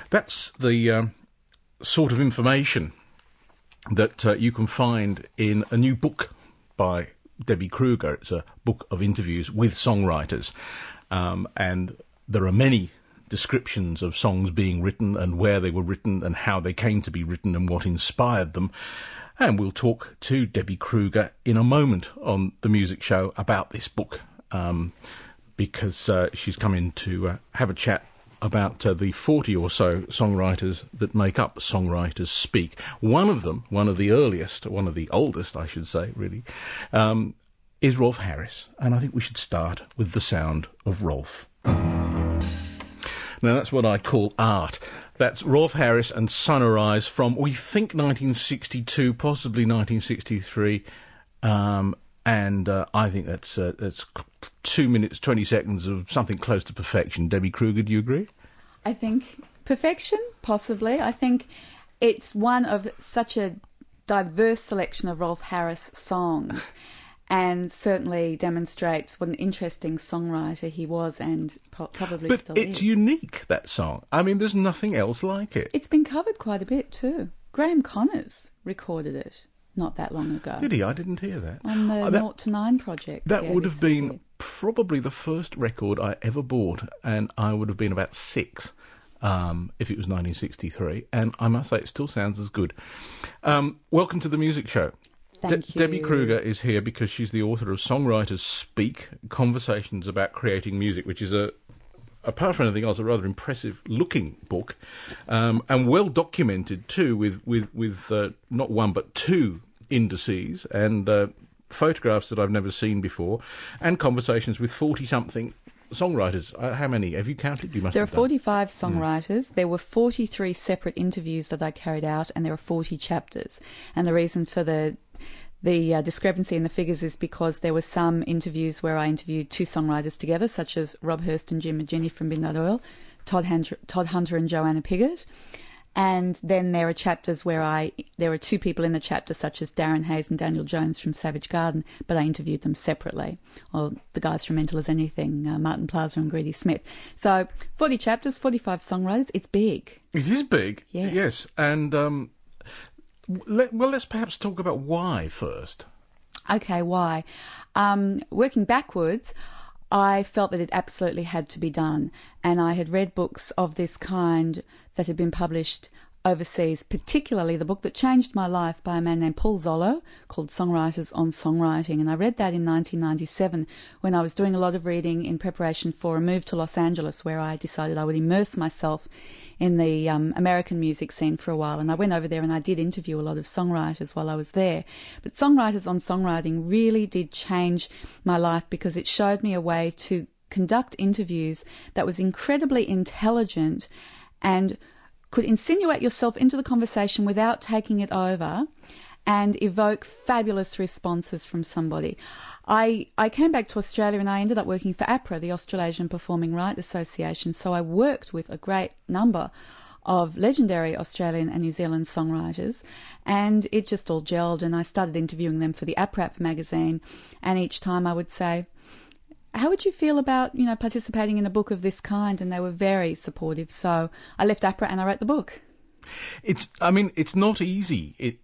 That's the sort of information that you can find in a new book by Debbie Kruger. It's a book of interviews with songwriters, and there are many descriptions of songs being written and where they were written and how they came to be written and what inspired them. And we'll talk to Debbie Kruger in a moment on the music show about this book, because she's come in to have a chat about the 40 or so songwriters that make up Songwriters Speak. One of them, one of the earliest, one of the oldest, I should say, really, is Rolf Harris. And I think we should start with the sound of Rolf. Now, that's what I call art. That's Rolf Harris and Sunrise from, we think, 1962, possibly 1963. And I think that's 2 minutes, 20 seconds of something close to perfection. Debbie Kruger, do you agree? I think perfection, possibly. I think it's one of such a diverse selection of Rolf Harris songs, and certainly demonstrates what an interesting songwriter he was and probably still is. But it's unique, that song. I mean, there's nothing else like it. It's been covered quite a bit too. Graham Connors recorded it not that long ago. Did he? I didn't hear that. On the 0 to 9 project. That would have been probably the first record I ever bought, and I would have been about 6 if it was 1963. And I must say, it still sounds as good. Welcome to the music show. Thank you. Debbie Kruger is here because she's the author of Songwriters Speak, Conversations About Creating Music, which is apart from anything else, a rather impressive-looking book, and well documented too, with not one but 2 indices and photographs that I've never seen before, and conversations with 40-something songwriters. How many have you counted? You must. There are have 45 songwriters. There were 43 separate interviews that I carried out, and there are 40 chapters. And the reason for the discrepancy in the figures is because there were some interviews where I interviewed 2 songwriters together, such as Rob Hurst and Jim Magini from Midnight Oil, Todd Hunter and Joanna Piggott. And then there are chapters where there are 2 people in the chapter, such as Darren Hayes and Daniel Jones from Savage Garden, but I interviewed them separately. Or the guys from Mental as Anything, Martin Plaza and Greedy Smith. So 40 chapters, 45 songwriters. It's big. It is big. Yes. Yes. And let's perhaps talk about why first. Okay, why? Working backwards, I felt that it absolutely had to be done. And I had read books of this kind that had been published overseas, particularly the book that changed my life by a man named Paul Zollo called Songwriters on Songwriting. And I read that in 1997 when I was doing a lot of reading in preparation for a move to Los Angeles, where I decided I would immerse myself in the American music scene for a while. And I went over there and I did interview a lot of songwriters while I was there. But Songwriters on Songwriting really did change my life because it showed me a way to conduct interviews that was incredibly intelligent and could insinuate yourself into the conversation without taking it over and evoke fabulous responses from somebody. I came back to Australia and I ended up working for APRA, the Australasian Performing Rights Association, so I worked with a great number of legendary Australian and New Zealand songwriters, and it just all gelled, and I started interviewing them for the APRAP magazine, and each time I would say, how would you feel about, participating in a book of this kind? And they were very supportive. So I left APRA and I wrote the book. It's not easy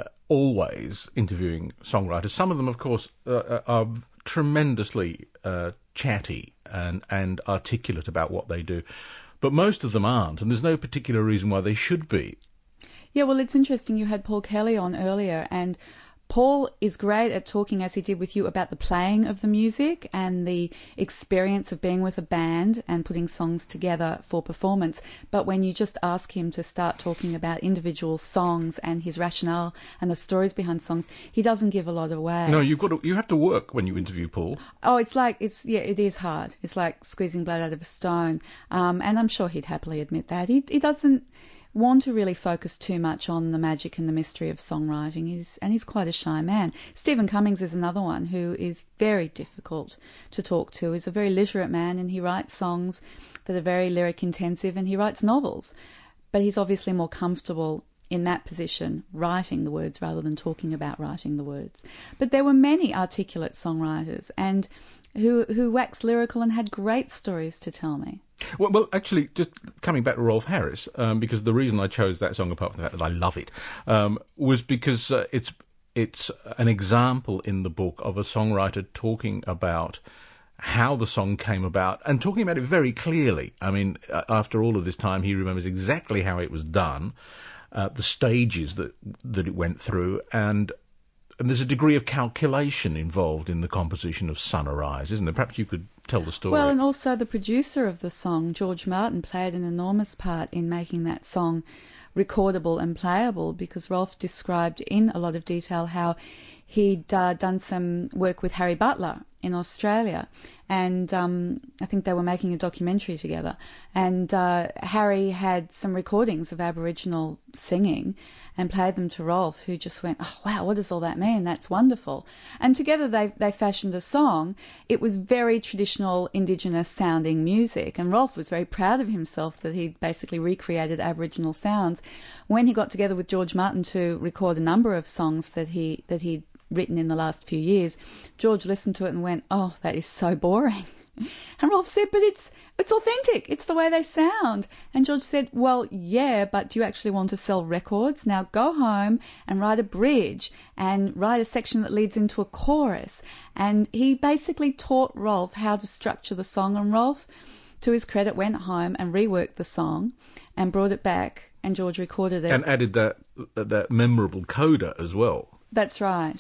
always interviewing songwriters. Some of them, of course, are tremendously chatty and articulate about what they do. But most of them aren't, and there's no particular reason why they should be. Yeah, well, it's interesting. You had Paul Kelly on earlier, and Paul is great at talking, as he did with you, about the playing of the music and the experience of being with a band and putting songs together for performance. But when you just ask him to start talking about individual songs and his rationale and the stories behind songs, he doesn't give a lot away. No, you have to work when you interview Paul. Oh, it is hard. It's like squeezing blood out of a stone. And I'm sure he'd happily admit that. He doesn't want to really focus too much on the magic and the mystery of songwriting. He's quite a shy man. Stephen Cummings is another one who is very difficult to talk to. He's a very literate man, and he writes songs that are very lyric intensive, and he writes novels. But he's obviously more comfortable in that position, writing the words rather than talking about writing the words. But there were many articulate songwriters, and who waxed lyrical and had great stories to tell me. Well, actually, just coming back to Rolf Harris, because the reason I chose that song, apart from the fact that I love it, was because it's an example in the book of a songwriter talking about how the song came about and talking about it very clearly. I mean, after all of this time, he remembers exactly how it was done, the stages that it went through, and there's a degree of calculation involved in the composition of Sunrise, isn't there? Perhaps you could tell the story. Well, and also the producer of the song, George Martin, played an enormous part in making that song recordable and playable, because Rolf described in a lot of detail how he'd done some work with Harry Butler in Australia, and I think they were making a documentary together, and Harry had some recordings of Aboriginal singing and played them to Rolf, who just went, "Oh wow, what does all that mean? That's wonderful." And together they fashioned a song. It was very traditional Indigenous sounding music, and Rolf was very proud of himself that he'd basically recreated Aboriginal sounds. When he got together with George Martin to record a number of songs that he'd written in the last few years, George listened to it and went, "Oh, that is so boring." And Rolf said, "But it's authentic. It's the way they sound." And George said, "Well, yeah, but do you actually want to sell records? Now go home and write a bridge and write a section that leads into a chorus." And he basically taught Rolf how to structure the song, and Rolf, to his credit, went home and reworked the song and brought it back, and George recorded it. And added that memorable coda as well. That's right.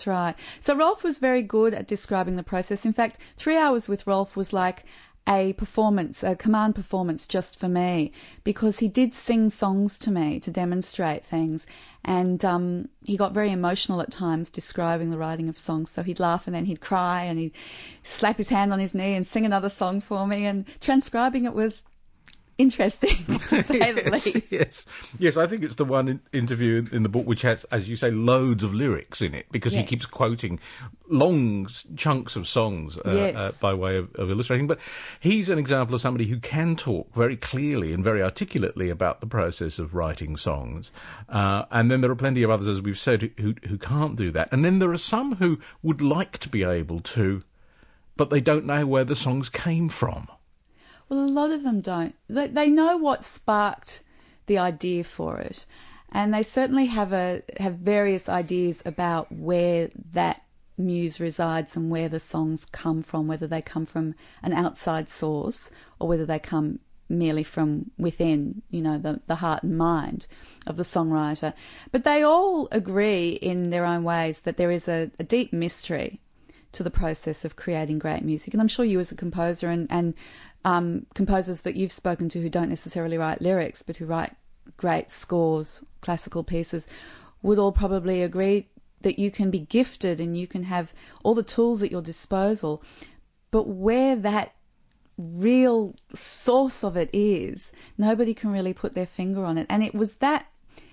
So Rolf was very good at describing the process. In fact, 3 hours with Rolf was like a performance, a command performance just for me, because he did sing songs to me to demonstrate things, and he got very emotional at times describing the writing of songs. So he'd laugh and then he'd cry and he'd slap his hand on his knee and sing another song for me, and transcribing it was interesting, to say the least. Yes. I think it's the one interview in the book which has, as you say, loads of lyrics in it, because he keeps quoting long chunks of songs by way of illustrating. But he's an example of somebody who can talk very clearly and very articulately about the process of writing songs. And then there are plenty of others, as we've said, who can't do that. And then there are some who would like to be able to, but they don't know where the songs came from. Well, a lot of them don't. They know what sparked the idea for it, and they certainly have various ideas about where that muse resides and where the songs come from, whether they come from an outside source or whether they come merely from within, the heart and mind of the songwriter. But they all agree in their own ways that there is a deep mystery to the process of creating great music. And I'm sure you as a composer and composers that you've spoken to who don't necessarily write lyrics but who write great scores, classical pieces, would all probably agree that you can be gifted and you can have all the tools at your disposal, but where that real source of it is, nobody can really put their finger on it. And it was that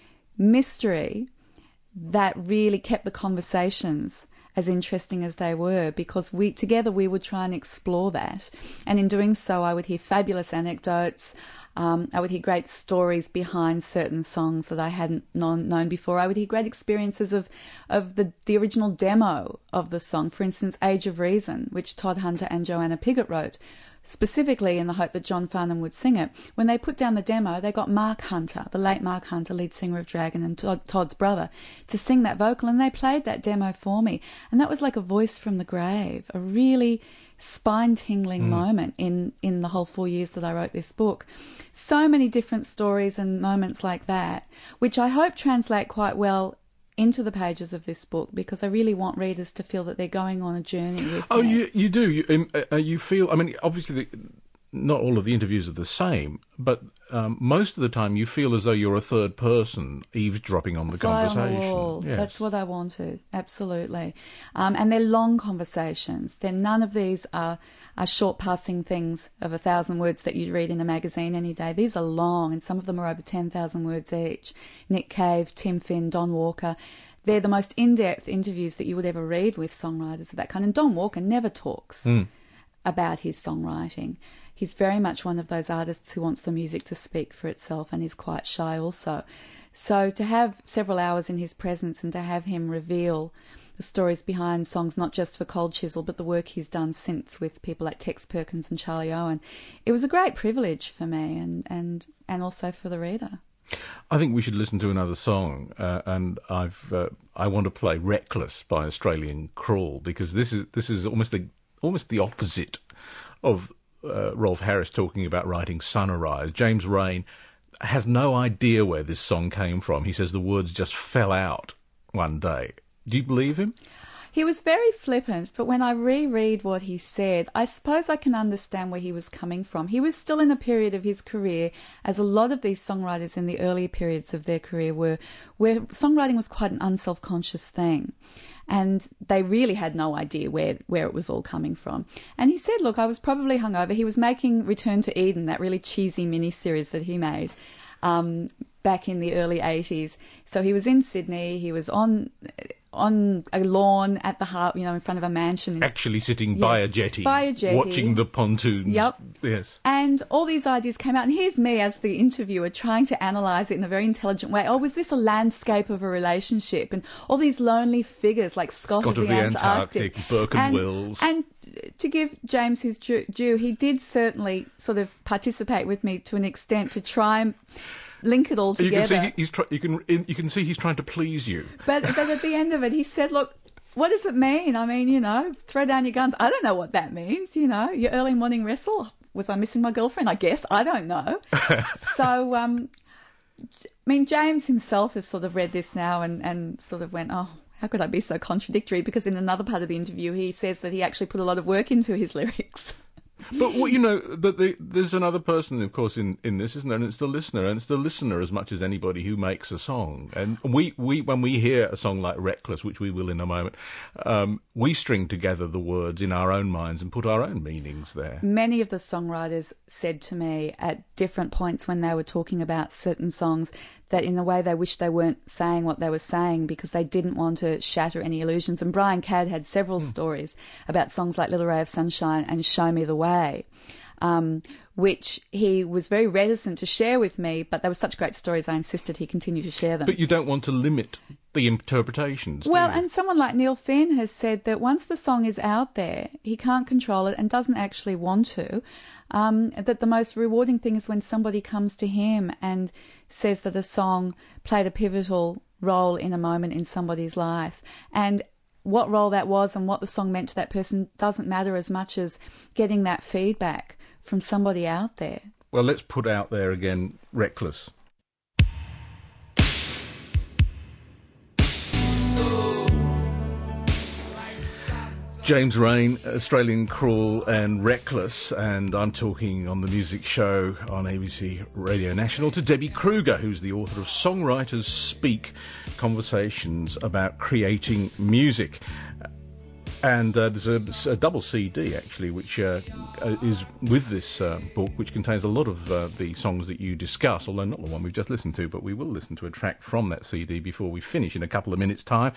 mystery that really kept the conversations as interesting as they were, because we would try and explore that. And in doing so, I would hear fabulous anecdotes. I would hear great stories behind certain songs that I hadn't known before. I would hear great experiences of the original demo of the song. For instance, Age of Reason, which Todd Hunter and Joanna Pigott wrote, specifically in the hope that John Farnham would sing it. When they put down the demo, they got Mark Hunter, the late Mark Hunter, lead singer of Dragon and Todd's brother, to sing that vocal, and they played that demo for me. And that was like a voice from the grave, a really spine-tingling moment in the whole 4 years that I wrote this book. So many different stories and moments like that, which I hope translate quite well into the pages of this book, because I really want readers to feel that they're going on a journey with me. You do. You feel, I mean, obviously not all of the interviews are the same, but most of the time you feel as though you're a third person eavesdropping on the conversation. On the wall. Yes. That's what I wanted, absolutely. And they're long conversations. None of these are short passing things of 1,000 words that you'd read in a magazine any day. These are long, and some of them are over 10,000 words each. Nick Cave, Tim Finn, Don Walker. They're the most in-depth interviews that you would ever read with songwriters of that kind. And Don Walker never talks about his songwriting. He's very much one of those artists who wants the music to speak for itself and is quite shy also. So to have several hours in his presence and to have him reveal the stories behind songs, not just for Cold Chisel, but the work he's done since with people like Tex Perkins and Charlie Owen. It was a great privilege for me and also for the reader. I think we should listen to another song, and I want to play "Reckless" by Australian Crawl, because this is almost the opposite of Rolf Harris talking about writing Sunrise. James Raine has no idea where this song came from. He says the words just fell out one day. Do you believe him? He was very flippant, but when I reread what he said, I suppose I can understand where he was coming from. He was still in a period of his career, as a lot of these songwriters in the earlier periods of their career were, where songwriting was quite an unself-conscious thing. And they really had no idea where it was all coming from. And he said, look, I was probably hungover. He was making Return to Eden, that really cheesy miniseries that he made back in the early 80s. So he was in Sydney. He was on a lawn at the heart, in front of a mansion. Actually sitting by a jetty. Watching the pontoons. Yep. Yes. And all these ideas came out. And here's me as the interviewer trying to analyse it in a very intelligent way. Oh, was this a landscape of a relationship? And all these lonely figures like Scott of the Antarctic. Burke and Wills. And to give James his due, he did certainly sort of participate with me to an extent to try and link it all together. You can see he's trying to please you. But at the end of it, he said, look, what does it mean? I mean, throw down your guns. I don't know what that means, your early morning wrestle. Was I missing my girlfriend? I guess. I don't know. So, James himself has sort of read this now and sort of went, oh, how could I be so contradictory? Because in another part of the interview, he says that he actually put a lot of work into his lyrics. But there's another person, of course, in this, isn't there? And it's the listener, and it's the listener as much as anybody who makes a song. And we when we hear a song like "Reckless," which we will in a moment, we string together the words in our own minds and put our own meanings there. Many of the songwriters said to me at different points when they were talking about certain songs that in a way they wished they weren't saying what they were saying because they didn't want to shatter any illusions. And Brian Cadd had several stories about songs like Little Ray of Sunshine and Show Me the Way, which he was very reticent to share with me, but they were such great stories I insisted he continue to share them. But you don't want to limit the interpretations, do you? And someone like Neil Finn has said that once the song is out there, he can't control it and doesn't actually want to, that the most rewarding thing is when somebody comes to him and says that a song played a pivotal role in a moment in somebody's life. And what role that was and what the song meant to that person doesn't matter as much as getting that feedback from somebody out there. Well, let's put out there again, "Reckless." James Raine, Australian Crawl and "Reckless," and I'm talking on the music show on ABC Radio National to Debbie Kruger, who's the author of Songwriters Speak, Conversations About Creating Music. And there's a double CD, actually, which is with this book, which contains a lot of the songs that you discuss, although not the one we've just listened to, but we will listen to a track from that CD before we finish in a couple of minutes' time.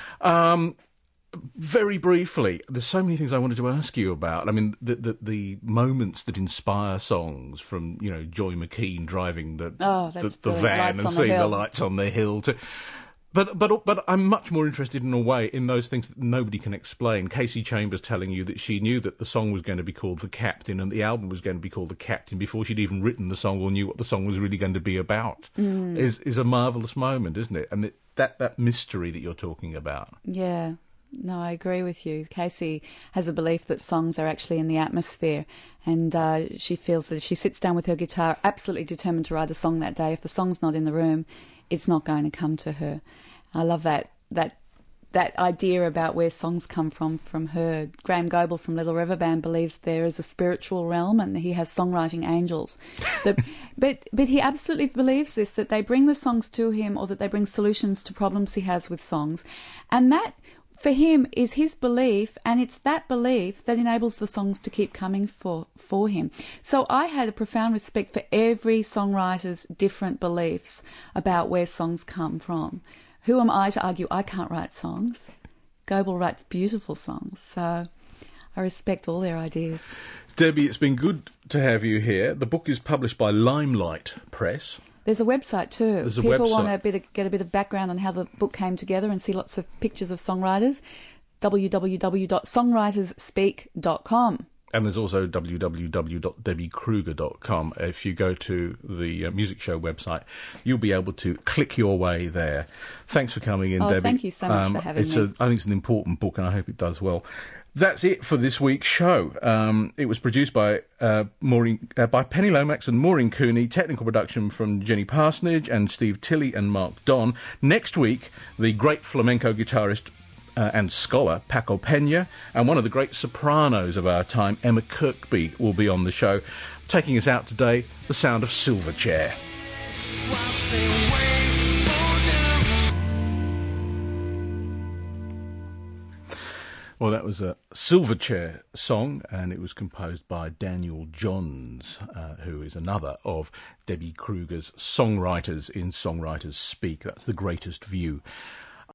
Very briefly, there's so many things I wanted to ask you about. I mean, the moments that inspire songs, from Joy McKean driving the van and seeing the lights on the hill to. But I'm much more interested in a way in those things that nobody can explain. Casey Chambers telling you that she knew that the song was going to be called The Captain and the album was going to be called The Captain before she'd even written the song or knew what the song was really going to be about is a marvellous moment, isn't it? And that mystery that you're talking about. Yeah. No, I agree with you. Casey has a belief that songs are actually in the atmosphere, and she feels that if she sits down with her guitar, absolutely determined to write a song that day, if the song's not in the room, it's not going to come to her. I love that idea about where songs come from her. Graham Goble from Little River Band believes there is a spiritual realm and he has songwriting angels. But he absolutely believes this, that they bring the songs to him or that they bring solutions to problems he has with songs. And that, for him, is his belief, and it's that belief that enables the songs to keep coming for him. So I had a profound respect for every songwriter's different beliefs about where songs come from. Who am I to argue I can't write songs? Goble writes beautiful songs, so I respect all their ideas. Debbie, it's been good to have you here. The book is published by Limelight Press. There's a website too. There's a People website. want to get a bit of background on how the book came together and see lots of pictures of songwriters. www.songwriterspeak.com. And there's also www.debbiekruger.com. If you go to the Music Show website, you'll be able to click your way there. Thanks for coming in, Debbie. Thank you so much for having me. I think it's an important book, and I hope it does well. That's it for this week's show. It was produced by Penny Lomax and Maureen Cooney. Technical production from Jenny Parsonage and Steve Tilley and Mark Don. Next week, the great flamenco guitarist and scholar Paco Peña, and one of the great sopranos of our time, Emma Kirkby, will be on the show. Taking us out today, the sound of Silverchair. Well, that was a Silverchair song, and it was composed by Daniel Johns, who is another of Debbie Kruger's songwriters in Songwriters Speak. That's The Greatest View.